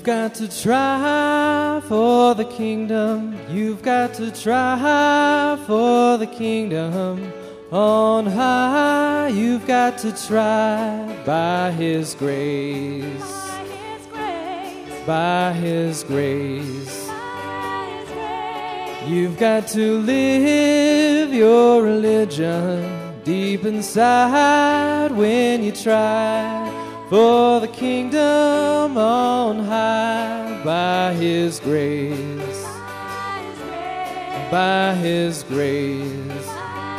got to try for the kingdom. You've got to try for the kingdom. On high, you've got to try by His grace. By His grace. You've got to live your religion deep inside when you try for the kingdom on high by His grace. By His grace.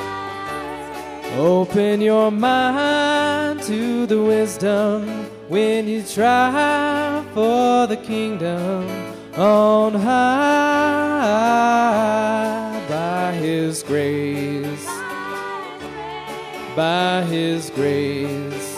Open your mind to the wisdom when you try for the kingdom on high by His grace. By His grace.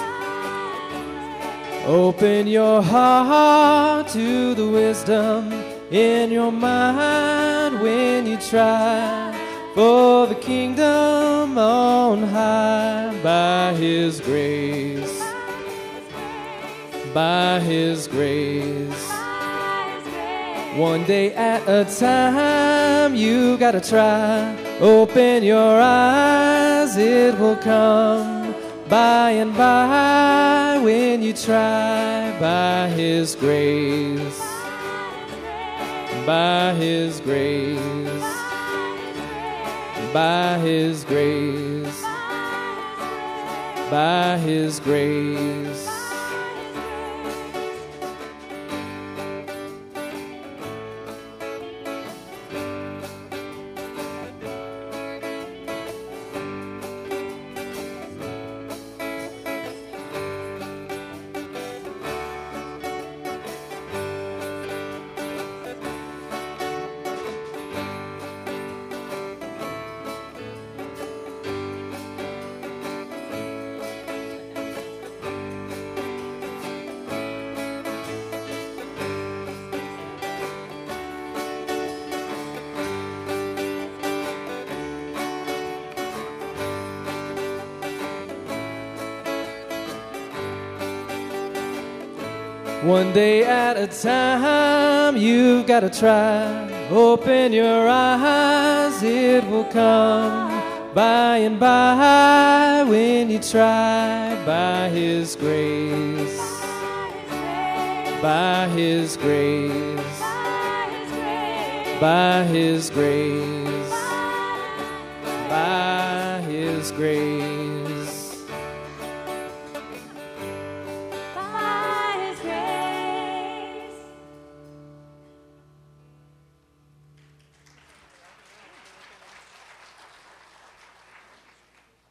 Open your heart to the wisdom in your mind when you try for the kingdom on high by His grace. By His grace. One day at a time, you gotta try. Open your eyes, it will come by and by when you try by His grace. By His grace. By His grace. By His grace. One day at a time, you've got to try. Open your eyes, it will come by and by when you try by His grace. By His grace. By His grace. By His grace.